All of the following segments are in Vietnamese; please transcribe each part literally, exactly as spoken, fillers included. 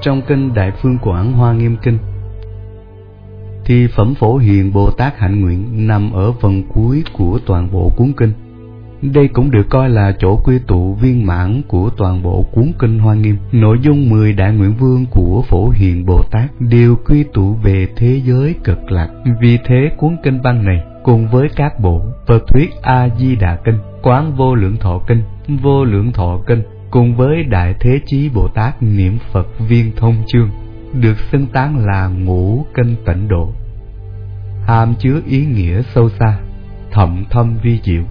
Trong kinh Đại Phương Quảng Hoa Nghiêm Kinh thì phẩm Phổ Hiền Bồ Tát hạnh nguyện nằm ở phần cuối của toàn bộ cuốn kinh. Đây cũng được coi là chỗ quy tụ viên mãn của toàn bộ cuốn kinh Hoa Nghiêm. Nội dung mười đại nguyện vương của Phổ Hiền Bồ Tát đều quy tụ về thế giới cực lạc. Vì thế cuốn kinh văn này cùng với các bộ Phật thuyết A Di Đà Kinh, Quán Vô Lượng Thọ Kinh, Vô Lượng Thọ Kinh cùng với Đại Thế Chí Bồ Tát niệm Phật Viên Thông Chương được xưng tán là ngũ kinh tịnh độ, hàm chứa ý nghĩa sâu xa, thậm thâm vi diệu.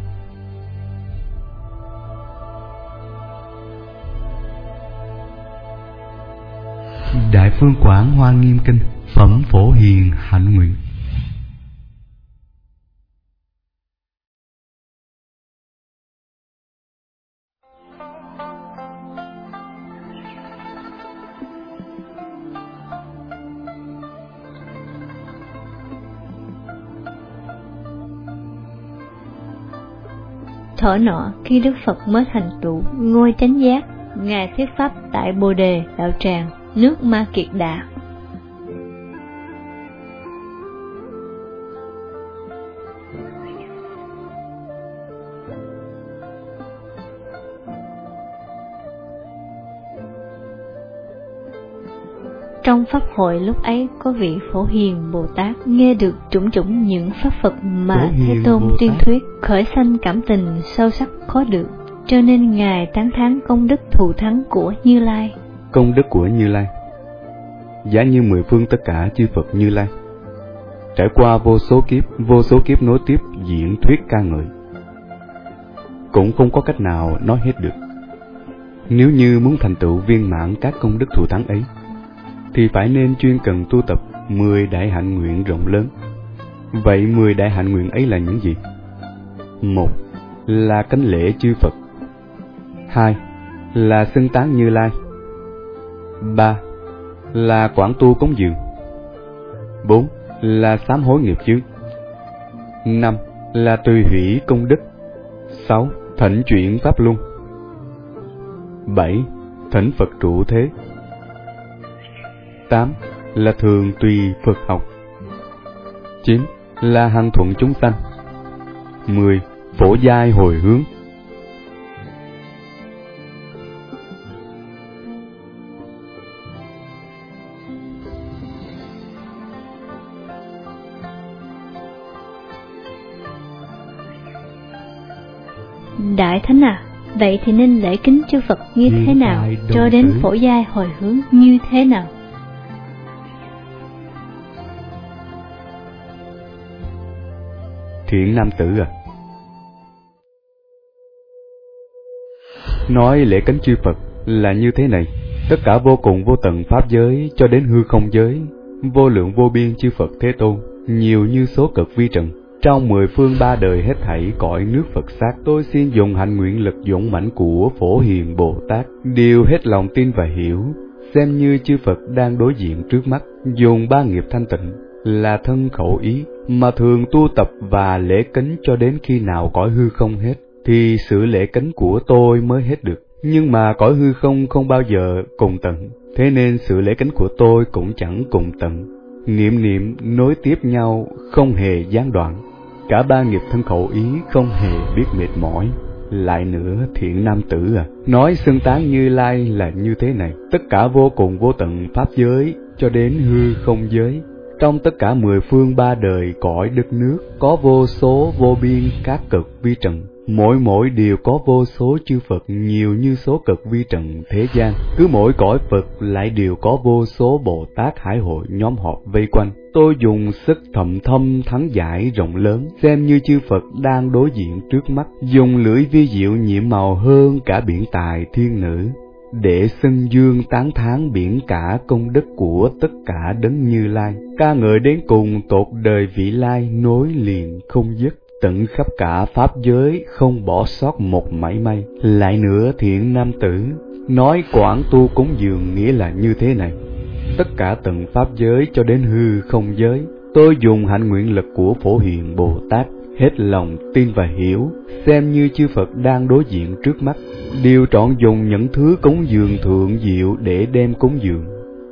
Đại Phương Quảng Hoa Nghiêm Kinh, phẩm Phổ Hiền hạnh nguyện. Thuở nọ, khi Đức Phật mới thành tựu ngôi chánh giác, Ngài thuyết pháp tại Bồ Đề đạo tràng, nước Ma Kiệt Đà. Trong pháp hội lúc ấy có vị Phổ Hiền Bồ Tát nghe được chủng chủng những pháp Phật mà Thế Tôn tuyên thuyết, khởi sanh cảm tình sâu sắc khó được, cho nên Ngài tán thán công đức thù thắng của Như Lai. Công đức của Như Lai giá như mười phương tất cả chư Phật Như Lai, trải qua vô số kiếp, vô số kiếp nối tiếp diễn thuyết ca ngợi, cũng không có cách nào nói hết được. Nếu như muốn thành tựu viên mãn các công đức thù thắng ấy, thì phải nên chuyên cần tu tập mười đại hạnh nguyện rộng lớn. Vậy mười đại hạnh nguyện ấy là những gì? Một là cánh lễ chư Phật. Hai là xưng tán Như Lai. Ba là quảng tu cúng dường. Bốn là sám hối nghiệp chướng. Năm là tùy hủy công đức. Sáu thỉnh chuyển pháp luân. Bảy thỉnh Phật trụ thế. Tám là thường tùy Phật học. Chín là hằng thuận chúng sanh. Mười phổ giai hồi hướng. Đại Thánh à, vậy thì nên lễ kính chư Phật như thế nào, cho đến phổ giai hồi hướng như thế nào? Thiện nam tử à, nói lễ kính chư Phật là như thế này: tất cả vô cùng vô tận pháp giới cho đến hư không giới, vô lượng vô biên chư Phật Thế Tôn, nhiều như số cực vi trần, trong mười phương ba đời hết thảy cõi nước Phật sát, tôi xin dùng hạnh nguyện lực dũng mãnh của Phổ Hiền Bồ Tát, đều hết lòng tin và hiểu, xem như chư Phật đang đối diện trước mắt, dùng ba nghiệp thanh tịnh là thân khẩu ý mà thường tu tập và lễ kính cho đến khi nào cõi hư không hết, thì sự lễ kính của tôi mới hết được. Nhưng mà cõi hư không không bao giờ cùng tận, thế nên sự lễ kính của tôi cũng chẳng cùng tận. Niệm niệm nối tiếp nhau, không hề gián đoạn. Cả ba nghiệp thân khẩu ý không hề biết mệt mỏi. Lại nữa, thiện nam tử à, nói xưng tán Như Lai là như thế này: tất cả vô cùng vô tận pháp giới cho đến hư không giới, trong tất cả mười phương ba đời cõi đất nước, có vô số vô biên các cực vi trần, mỗi mỗi đều có vô số chư Phật nhiều như số cực vi trần thế gian. Cứ mỗi cõi Phật lại đều có vô số Bồ Tát Hải hội nhóm họp vây quanh. Tôi dùng sức thậm thâm thắng giải rộng lớn, xem như chư Phật đang đối diện trước mắt, dùng lưỡi vi diệu nhiệm màu hơn cả biển tài thiên nữ, để xưng dương tán thán biển cả công đức của tất cả đấng Như Lai, ca ngợi đến cùng tột đời vị lai nối liền không dứt, tận khắp cả pháp giới không bỏ sót một mảy may. Lại nữa, thiện nam tử, nói quảng tu cúng dường nghĩa là như thế này: tất cả tận pháp giới cho đến hư không giới, tôi dùng hạnh nguyện lực của Phổ Hiền Bồ Tát, hết lòng tin và hiểu, xem như chư Phật đang đối diện trước mắt, đều trọn dùng những thứ cúng dường thượng diệu để đem cúng dường.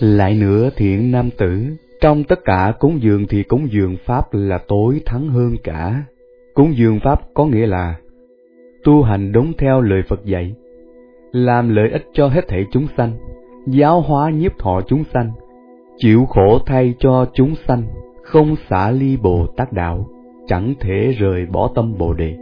Lại nữa thiện nam tử, trong tất cả cúng dường thì cúng dường Pháp là tối thắng hơn cả. Cúng dường Pháp có nghĩa là tu hành đúng theo lời Phật dạy, làm lợi ích cho hết thảy chúng sanh, giáo hóa nhiếp thọ chúng sanh, chịu khổ thay cho chúng sanh, không xả ly Bồ Tát đạo, chẳng thể rời bỏ tâm Bồ Đề.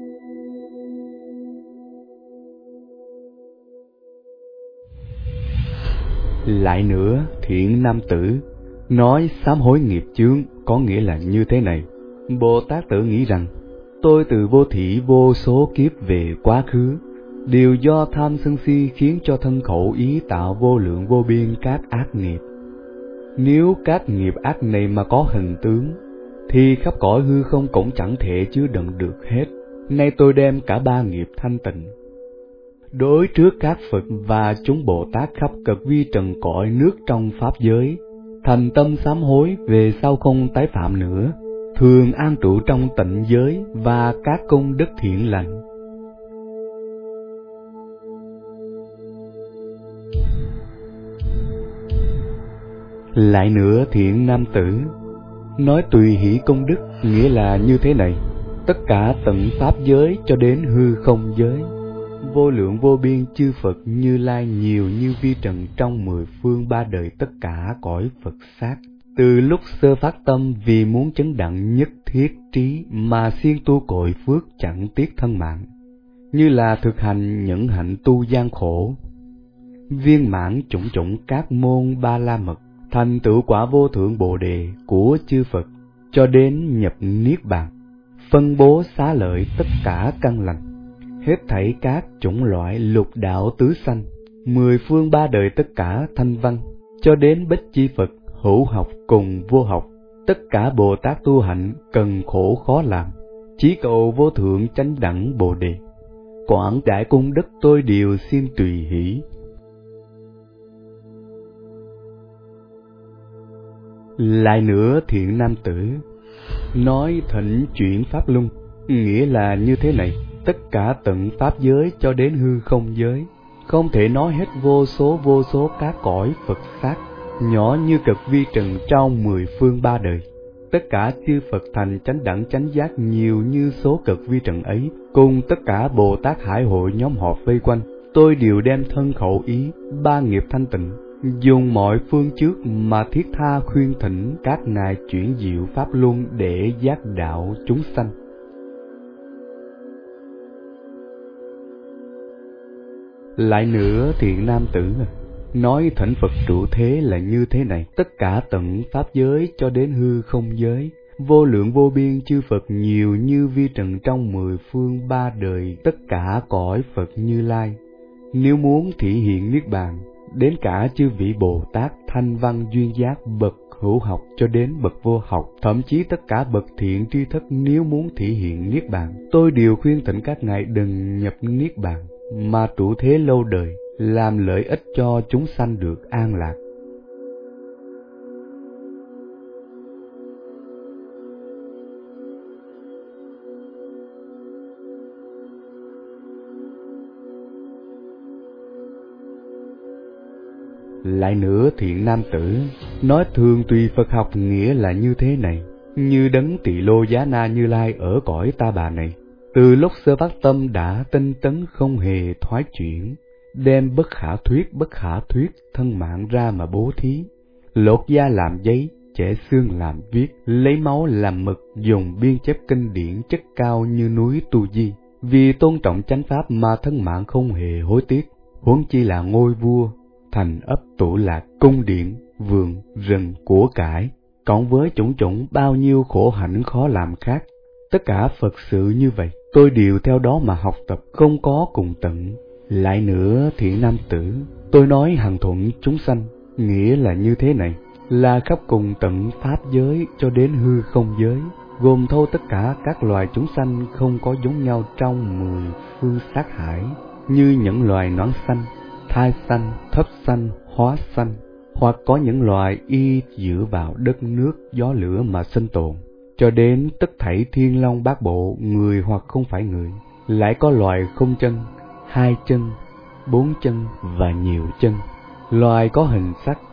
Lại nữa thiện nam tử, nói sám hối nghiệp chướng có nghĩa là như thế này. Bồ Tát tự nghĩ rằng, tôi từ vô thỉ vô số kiếp về quá khứ, đều do tham sân si khiến cho thân khẩu ý tạo vô lượng vô biên các ác nghiệp. Nếu các nghiệp ác này mà có hình tướng, thì khắp cõi hư không cũng chẳng thể chứa đựng được hết. Nay tôi đem cả ba nghiệp thanh tịnh, đối trước các Phật và chúng Bồ Tát khắp cực vi trần cõi nước trong Pháp giới, thành tâm sám hối về sau không tái phạm nữa, thường an trụ trong tịnh giới và các công đức thiện lành. Lại nữa thiện nam tử, nói tùy hỷ công đức nghĩa là như thế này. Tất cả tận Pháp giới cho đến hư không giới, vô lượng vô biên chư Phật Như Lai nhiều như vi trần trong mười phương ba đời tất cả cõi Phật sát. Từ lúc sơ phát tâm vì muốn chấn đặng nhất thiết trí mà siêng tu cội phước chẳng tiếc thân mạng, như là thực hành nhẫn hạnh tu gian khổ, viên mãn chủng chủng các môn ba la mật, thành tựu quả vô thượng Bồ Đề của chư Phật, cho đến nhập niết bàn, phân bố xá lợi tất cả căn lành, hết thảy các chủng loại lục đạo tứ sanh, mười phương ba đời tất cả thanh văn, cho đến bích chi Phật, hữu học cùng vô học, tất cả Bồ Tát tu hạnh cần khổ khó làm, chỉ cầu vô thượng chánh đẳng Bồ Đề. Quảng đại cung đức tôi đều xin tùy hỷ. Lại nữa thiện nam tử, nói thỉnh chuyển Pháp Luân nghĩa là như thế này. Tất cả tận Pháp giới cho đến hư không giới, không thể nói hết vô số vô số các cõi Phật sát, nhỏ như cực vi trần trong mười phương ba đời. Tất cả chư Phật thành chánh đẳng chánh giác nhiều như số cực vi trần ấy, cùng tất cả Bồ Tát hải hội nhóm họp vây quanh, tôi đều đem thân khẩu ý, ba nghiệp thanh tịnh, dùng mọi phương trước mà thiết tha khuyên thỉnh các ngài chuyển diệu Pháp Luân để giác đạo chúng sanh. Lại nữa thiện nam tử, nói thỉnh Phật trụ thế là như thế này. Tất cả tận Pháp giới cho đến hư không giới, vô lượng vô biên chư Phật nhiều như vi trần trong mười phương ba đời tất cả cõi Phật Như Lai, nếu muốn thị hiện niết bàn, đến cả chư vị Bồ Tát thanh văn duyên giác bậc hữu học cho đến bậc vô học, thậm chí tất cả bậc thiện tri thức nếu muốn thị hiện niết bàn, tôi đều khuyên thỉnh các ngài đừng nhập niết bàn, mà trụ thế lâu đời, làm lợi ích cho chúng sanh được an lạc. Lại nữa thiện nam tử, nói thường tùy Phật học nghĩa là như thế này. Như đấng Tỳ Lô Giá Na Như Lai ở cõi Ta Bà này, từ lúc sơ phát tâm đã tinh tấn không hề thoái chuyển, đem bất khả thuyết bất khả thuyết thân mạng ra mà bố thí, lột da làm giấy, chẻ xương làm viết, lấy máu làm mực, dùng biên chép kinh điển chất cao như núi Tu Di, vì tôn trọng chánh pháp mà thân mạng không hề hối tiếc, huống chi là ngôi vua, thành ấp tụ lạc, cung điện, vườn, rừng, của cải, cộng với chủng chủng bao nhiêu khổ hạnh khó làm khác. Tất cả Phật sự như vậy, tôi đều theo đó mà học tập, không có cùng tận. Lại nữa thiện nam tử, tôi nói hằng thuận chúng sanh, nghĩa là như thế này, là khắp cùng tận Pháp giới cho đến hư không giới, gồm thâu tất cả các loài chúng sanh không có giống nhau trong mười phương sát hải, như những loài nón xanh, thai xanh, thấp xanh, hóa xanh, hoặc có những loài y dựa vào đất nước, gió lửa mà sinh tồn, cho đến tất thảy thiên long bát bộ, người hoặc không phải người, lại có loài không chân, hai chân, bốn chân và nhiều chân, loài có hình sắc,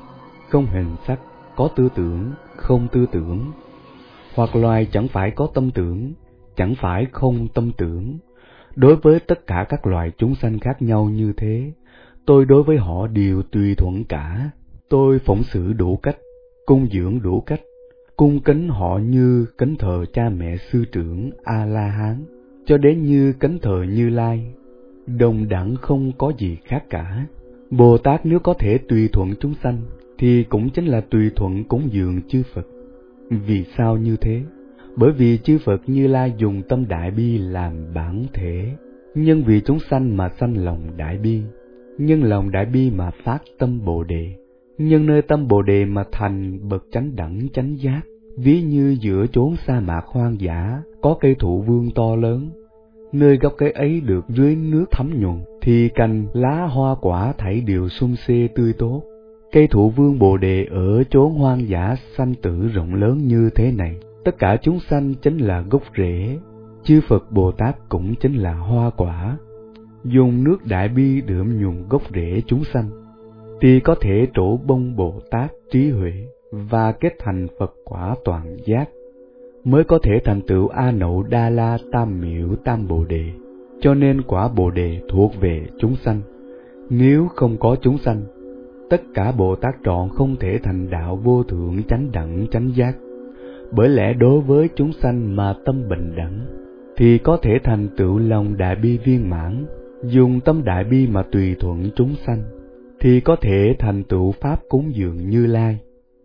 không hình sắc, có tư tưởng, không tư tưởng. Hoặc loài chẳng phải có tâm tưởng, chẳng phải không tâm tưởng. Đối với tất cả các loài chúng sanh khác nhau như thế, tôi đối với họ đều tùy thuận cả. Tôi phụng sự đủ cách, cung dưỡng đủ cách, cung kính họ như kính thờ cha mẹ sư trưởng A-la-hán, cho đến như kính thờ Như Lai, đồng đẳng không có gì khác cả. Bồ Tát nếu có thể tùy thuận chúng sanh, thì cũng chính là tùy thuận cúng dường chư Phật. Vì sao như thế? Bởi vì chư Phật Như Lai dùng tâm đại bi làm bản thể, nhân vì chúng sanh mà sanh lòng đại bi, nhân lòng đại bi mà phát tâm Bồ Đề, nhân nơi tâm Bồ Đề mà thành bậc chánh đẳng chánh giác. Ví như giữa chốn sa mạc hoang dã có cây thụ vương to lớn, nơi gốc cây ấy được dưới nước thấm nhuần, thì cành lá hoa quả thảy đều sum xê tươi tốt. Cây thụ vương Bồ Đề ở chốn hoang dã sanh tử rộng lớn như thế này, tất cả chúng sanh chính là gốc rễ, chư Phật Bồ Tát cũng chính là hoa quả. Dùng nước đại bi đượm nhuần gốc rễ chúng sanh, thì có thể trổ bông Bồ Tát trí huệ và kết thành Phật quả toàn giác, mới có thể thành tựu A Nậu Đa La Tam Miểu Tam Bồ Đề. Cho nên quả Bồ Đề thuộc về chúng sanh. Nếu không có chúng sanh, tất cả Bồ Tát trọn không thể thành đạo vô thượng chánh đẳng chánh giác. Bởi lẽ đối với chúng sanh mà tâm bình đẳng, thì có thể thành tựu lòng đại bi viên mãn. Dùng tâm đại bi mà tùy thuận chúng sanh, thì có thể thành tựu pháp cúng dường Như Lai.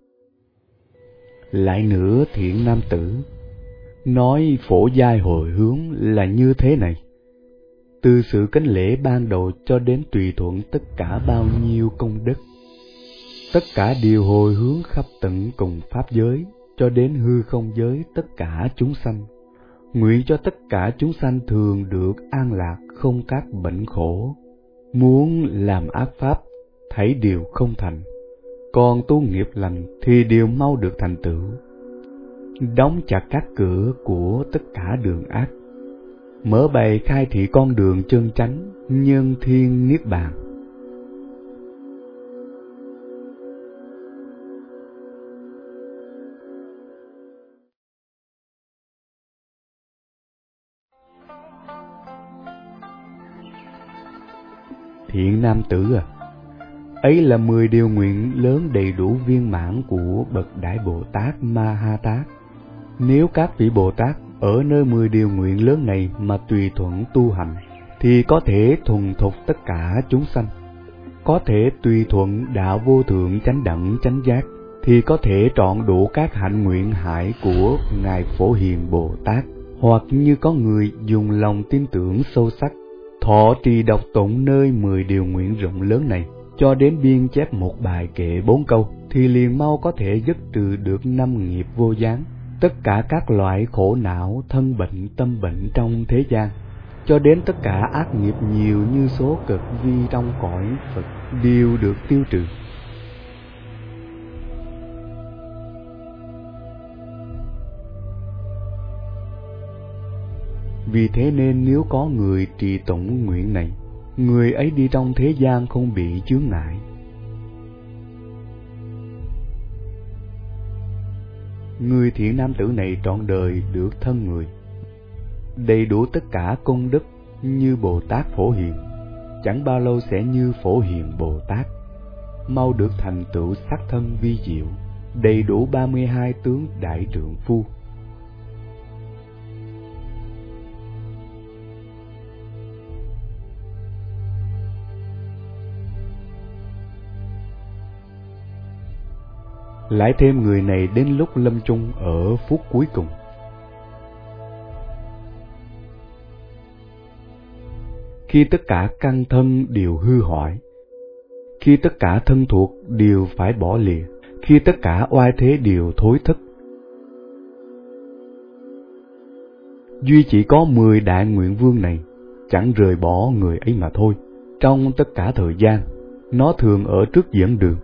Lại nữa thiện nam tử, nói phổ giai hồi hướng là như thế này. Từ sự kính lễ ban đầu cho đến tùy thuận tất cả bao nhiêu công đức, tất cả đều hồi hướng khắp tận cùng pháp giới, cho đến hư không giới tất cả chúng sanh. Nguyện cho tất cả chúng sanh thường được an lạc, không các bệnh khổ. Muốn làm ác pháp, thảy đều không thành, còn tu nghiệp lành thì đều mau được thành tựu. Đóng chặt các cửa của tất cả đường ác, mở bày khai thị con đường chân chánh, nhân thiên niết bàn. Thiện nam tử à, ấy là mười điều nguyện lớn đầy đủ viên mãn của bậc Đại Bồ Tát Ma Ha Tát. Nếu các vị Bồ Tát ở nơi mười điều nguyện lớn này mà tùy thuận tu hành, thì có thể thuần thục tất cả chúng sanh. Có thể tùy thuận đạo vô thượng chánh đẳng chánh giác, thì có thể trọn đủ các hạnh nguyện hải của Ngài Phổ Hiền Bồ Tát. Hoặc như có người dùng lòng tin tưởng sâu sắc, thọ trì đọc tụng nơi mười điều nguyện rộng lớn này, cho đến biên chép một bài kệ bốn câu, thì liền mau có thể dứt trừ được năm nghiệp vô gián, tất cả các loại khổ não, thân bệnh, tâm bệnh trong thế gian, cho đến tất cả ác nghiệp nhiều như số cực vi trong cõi Phật đều được tiêu trừ. Vì thế nên nếu có người trì tụng nguyện này, người ấy đi trong thế gian không bị chướng ngại. Người thiện nam tử này trọn đời được thân người, đầy đủ tất cả công đức như Bồ Tát Phổ Hiền, chẳng bao lâu sẽ như Phổ Hiền Bồ Tát, mau được thành tựu sắc thân vi diệu, đầy đủ ba mươi hai tướng đại trượng phu. Lại thêm người này đến lúc lâm chung ở phút cuối cùng, khi tất cả căn thân đều hư hoại, khi tất cả thân thuộc đều phải bỏ lìa, khi tất cả oai thế đều thối thất, duy chỉ có mười đại nguyện vương này chẳng rời bỏ người ấy mà thôi. Trong tất cả thời gian, nó thường ở trước dẫn đường.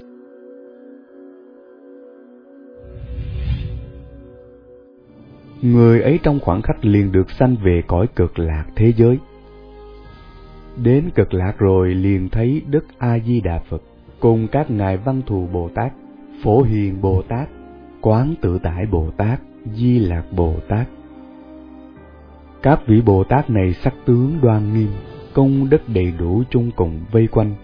Người ấy trong khoảng khắc liền được sanh về cõi Cực Lạc thế giới. Đến Cực Lạc rồi liền thấy Đức A Di Đà Phật, cùng các ngài Văn Thù Bồ Tát, Phổ Hiền Bồ Tát, Quán Tự Tại Bồ Tát, Di Lạc Bồ Tát. Các vị Bồ Tát này sắc tướng đoan nghiêm, công đức đầy đủ chung cùng vây quanh.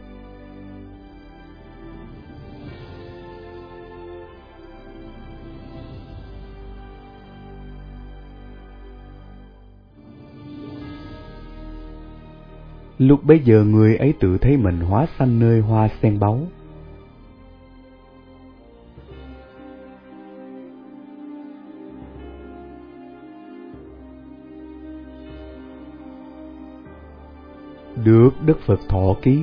Lúc bấy giờ người ấy tự thấy mình hóa sanh nơi hoa sen báu. Được Đức Phật thọ ký.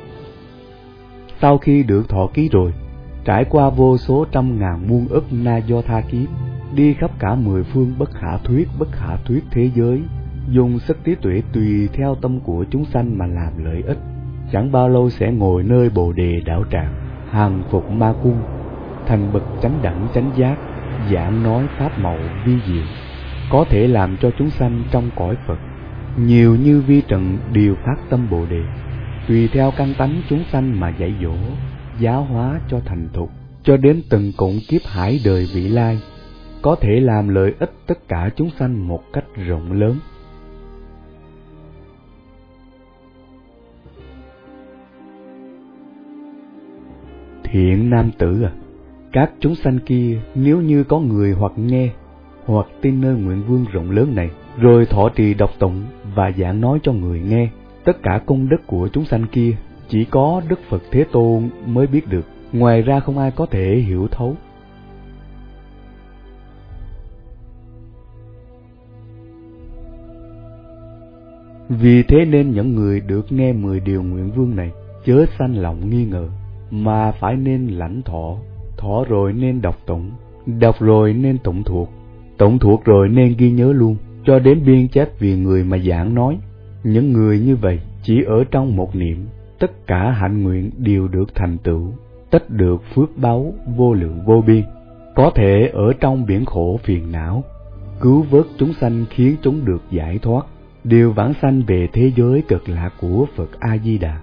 Sau khi được thọ ký rồi, trải qua vô số trăm ngàn muôn ức na do tha kiếp, đi khắp cả mười phương bất khả thuyết bất khả thuyết thế giới, dùng sức trí tuệ tùy theo tâm của chúng sanh mà làm lợi ích, chẳng bao lâu sẽ ngồi nơi Bồ Đề đạo tràng, hàng phục ma cung, thành bậc chánh đẳng chánh giác, giảng nói pháp màu vi diệu, có thể làm cho chúng sanh trong cõi Phật nhiều như vi trần đều phát tâm Bồ Đề, tùy theo căn tánh chúng sanh mà dạy dỗ, giáo hóa cho thành thục, cho đến từng cụm kiếp hải đời vị lai, có thể làm lợi ích tất cả chúng sanh một cách rộng lớn. Thiện nam tử à, các chúng sanh kia nếu như có người hoặc nghe hoặc tin nơi nguyện vương rộng lớn này, rồi thọ trì đọc tụng và giảng nói cho người nghe, tất cả công đức của chúng sanh kia chỉ có Đức Phật Thế Tôn mới biết được, ngoài ra không ai có thể hiểu thấu. Vì thế nên những người được nghe mười điều nguyện vương này chớ sanh lòng nghi ngờ, mà phải nên lãnh thọ, thọ rồi nên đọc tụng, đọc rồi nên tụng thuộc, tụng thuộc rồi nên ghi nhớ luôn, cho đến biên chép vì người mà giảng nói. Những người như vậy chỉ ở trong một niệm, tất cả hạnh nguyện đều được thành tựu, tất được phước báu vô lượng vô biên, có thể ở trong biển khổ phiền não, cứu vớt chúng sanh khiến chúng được giải thoát, đều vãng sanh về thế giới cực lạc của Phật A Di Đà.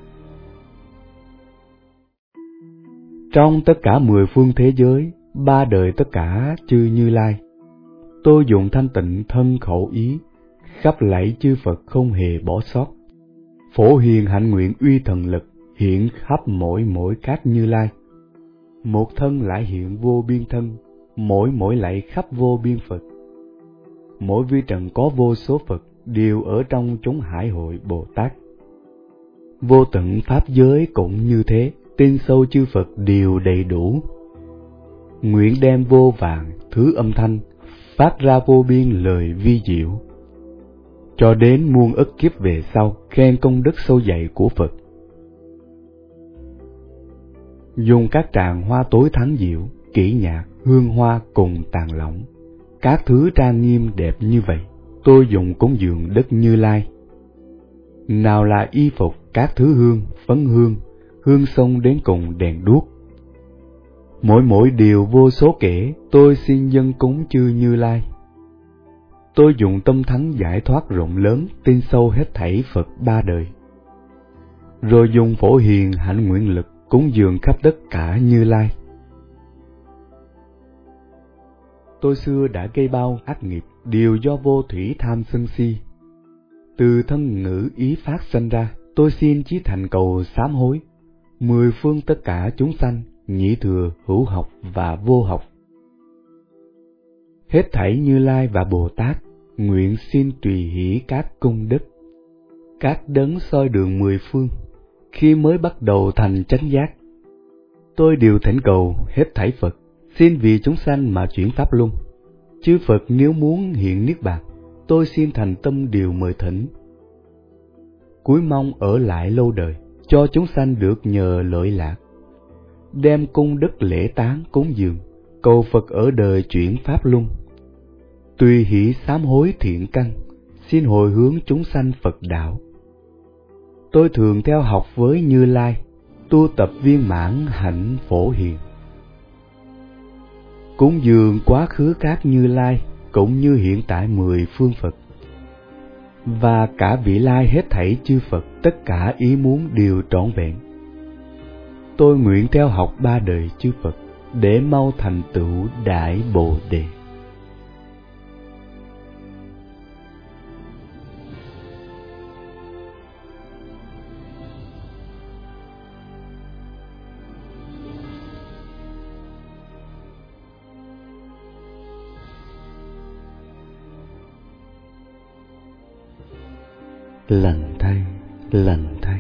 Trong tất cả mười phương thế giới, ba đời tất cả chư Như Lai, tôi dùng thanh tịnh thân khẩu ý, khắp lạy chư Phật không hề bỏ sót. Phổ hiền hạnh nguyện uy thần lực, hiện khắp mỗi mỗi các Như Lai. Một thân lại hiện vô biên thân, mỗi mỗi lạy khắp vô biên Phật. Mỗi vi trần có vô số Phật, đều ở trong chúng hải hội Bồ Tát. Vô tận pháp giới cũng như thế, tin sâu chư Phật đều đầy đủ. Nguyện đem vô vàng thứ âm thanh, phát ra vô biên lời vi diệu, cho đến muôn ức kiếp về sau khen công đức sâu dày của Phật. Dùng các tràng hoa tối thắng diệu, kỹ nhạc, hương hoa cùng tàn lỏng, các thứ trang nghiêm đẹp như vậy, tôi dùng cúng dường Đức Như Lai. Nào là y phục, các thứ hương, phấn hương, hương xông đến cùng đèn đuốc. Mỗi mỗi điều vô số kể, tôi xin dâng cúng chư Như Lai. Tôi dùng tâm thắng giải thoát rộng lớn, tin sâu hết thảy Phật ba đời. Rồi dùng phổ hiền hạnh nguyện lực, cúng dường khắp tất cả Như Lai. Tôi xưa đã gây bao ác nghiệp, đều do vô thủy tham sân si. Từ thân ngữ ý phát sinh ra, tôi xin chí thành cầu sám hối. Mười phương tất cả chúng sanh, nhị thừa, hữu học và vô học. Hết thảy Như Lai và Bồ Tát, nguyện xin tùy hỷ các công đức. Các đấng soi đường mười phương, khi mới bắt đầu thành chánh giác, tôi đều thỉnh cầu hết thảy Phật, xin vì chúng sanh mà chuyển pháp luân. Chư Phật nếu muốn hiện niết bàn, tôi xin thành tâm điều mời thỉnh. Cuối mong ở lại lâu đời, cho chúng sanh được nhờ lợi lạc. Đem cung đức lễ tán cúng dường, cầu Phật ở đời chuyển pháp luân. Tùy hỷ sám hối thiện căn, xin hồi hướng chúng sanh Phật đạo. Tôi thường theo học với Như Lai, tu tập viên mãn hạnh phổ hiền. Cúng dường quá khứ các Như Lai, cũng như hiện tại mười phương Phật. Và cả vị lai hết thảy chư Phật, tất cả ý muốn đều trọn vẹn. tôi nguyện theo học ba đời chư Phật để mau thành tựu Đại Bồ Đề. Lành thay, lành thay.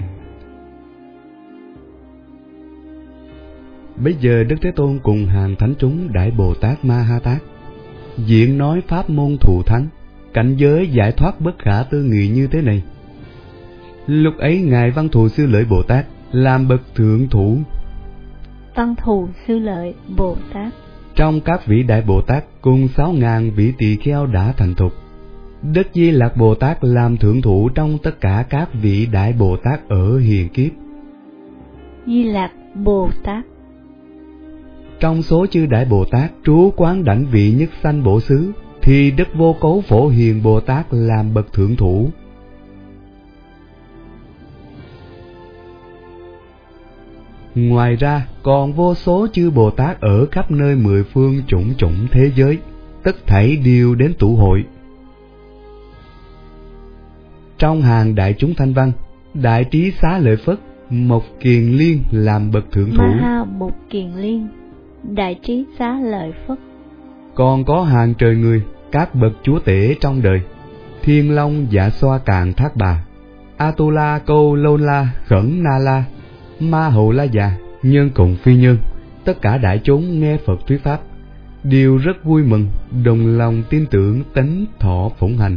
Bây giờ Đức Thế Tôn cùng hàng thánh chúng Đại Bồ Tát Ma Ha Tát diễn nói pháp môn thù thắng, cảnh giới giải thoát bất khả tư nghị như thế này. Lúc ấy ngài Văn Thù Sư Lợi Bồ Tát làm bậc thượng thủ. Văn Thù Sư Lợi Bồ Tát trong các vị Đại Bồ Tát cùng sáu ngàn vị tỳ kheo đã thành thục. Đức Di Lặc Bồ Tát làm thượng thủ trong tất cả các vị Đại Bồ Tát ở hiền kiếp. Di Lặc Bồ Tát trong số chư Đại Bồ Tát trú quán đảnh vị nhất sanh bổ xứ, thì Đức Vô Cấu Phổ Hiền Bồ Tát làm bậc thượng thủ. Ngoài ra còn vô số chư Bồ Tát ở khắp nơi mười phương chủng chủng thế giới, tất thảy đều đến tụ hội. Trong hàng đại chúng thanh văn, Đại Trí Xá Lợi Phất, Mộc Kiền Liên làm bậc thượng thủ. Ma Ha Mộc Kiền Liên, Đại Trí Xá Lợi Phất. Còn có hàng trời người, các bậc chúa tể trong đời, Thiên Long Dạ Xoa Càn Thác Bà, Atula Câu Lôn La Khẩn Na La, Ma Hầu La Già, nhân cùng phi nhân, tất cả đại chúng nghe Phật thuyết pháp đều rất vui mừng, đồng lòng tin tưởng tánh thọ phụng hành.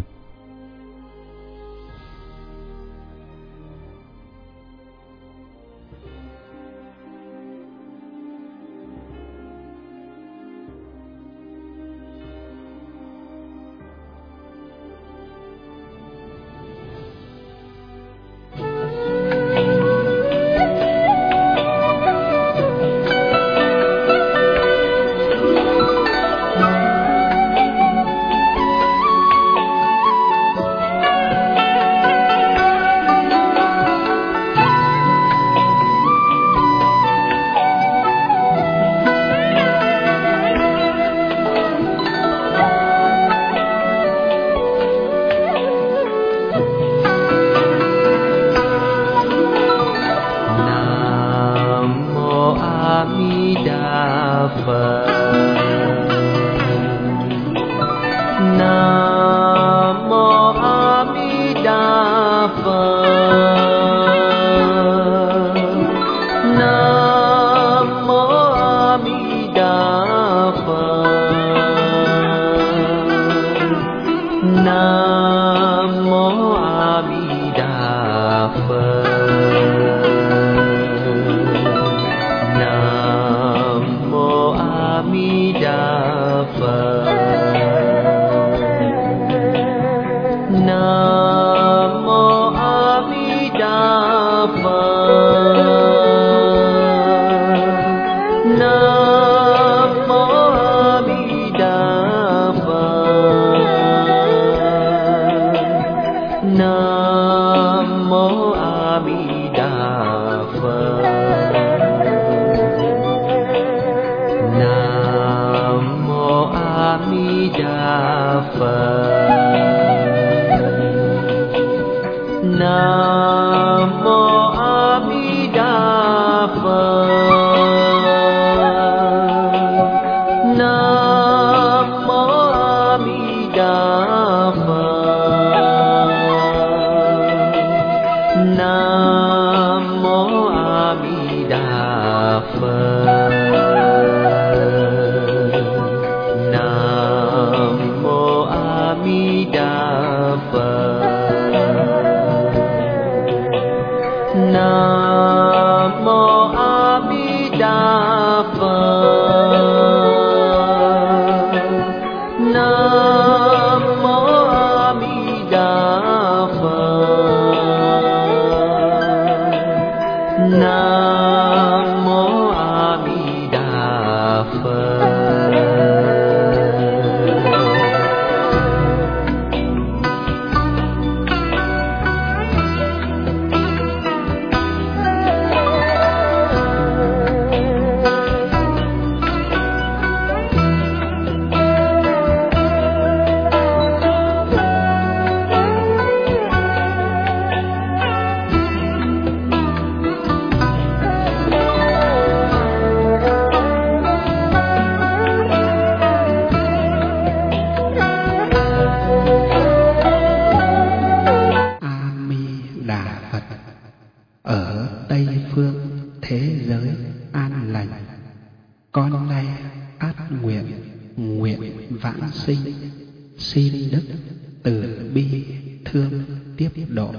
nguyện, nguyện vãng sinh, xin đức từ bi thương tiếp độ.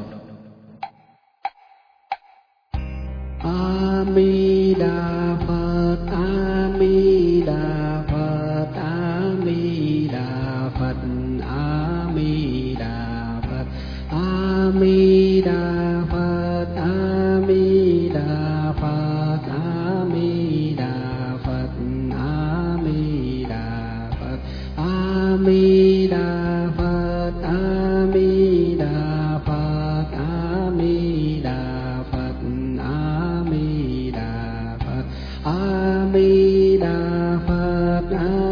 A Di Đà Phật, A Di Đà Phật, A Di Đà Phật, A Di Đà Phật, A Di Đà Phật, A Di Đà Phật, A Di Đà Phật, A Di Đà Phật, A Di Đà Phật, A Di Đà Phật, A Di Đà Phật, A Di Đà Phật, A Di Đà Phật, A